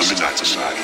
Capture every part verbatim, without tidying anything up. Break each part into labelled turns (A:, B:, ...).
A: Midnight Society.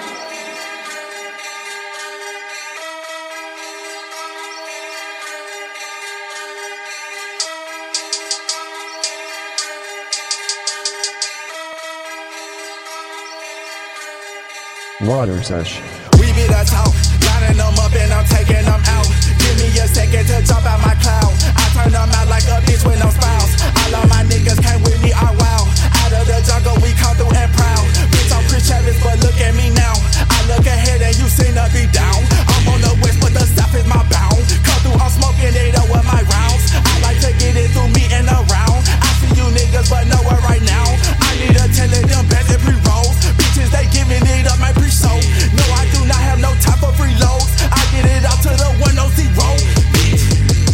B: Water Sesh.
C: We be the talk, lining them up and I'm taking them out. Give me a second to jump out my cloud. I turn them out like a bitch with no spouse. All of my niggas came with me, are wild. Out of the jungle, we come through and proud. Bitch, I'm Chris Travis, but look at me now. I look ahead and you seem to be down. I'm on the west, but the south is my bound. Come through, I'm smoking it up with my rounds. I like to get it through me and around. I see you niggas, but nowhere right now. I need to tell it them back and pre-rolls. Bitches, they giving it up, my pre-show. No, I do not have no time for free loads. I get it out to the one oh zero, bitch.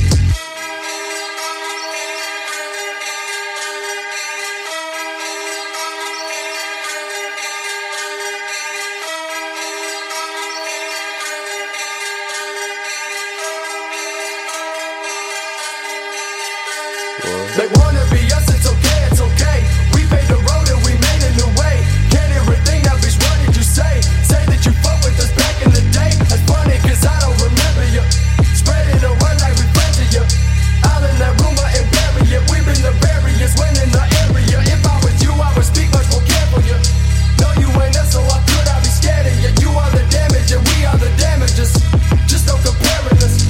D: They wanna be us, it's okay, it's okay. We paved the road and we made a new way. Can't hear a thing, now bitch, what did you say? Say that you fuck with us back in the day. That's funny, cause I don't remember you. Spread it around like we friends of you. All in that rumor and bury it. We've been the barriers when in the area. If I was you, I would speak much more careful you. No, you ain't us, so I could I be scared of you. You are the damage and we are the damages. Just no comparing us.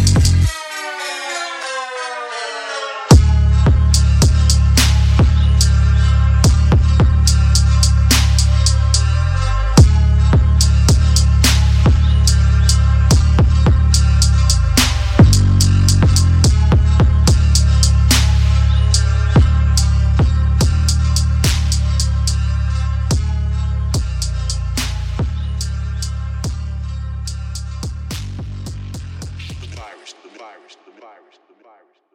A: The virus, the virus, the virus, the virus.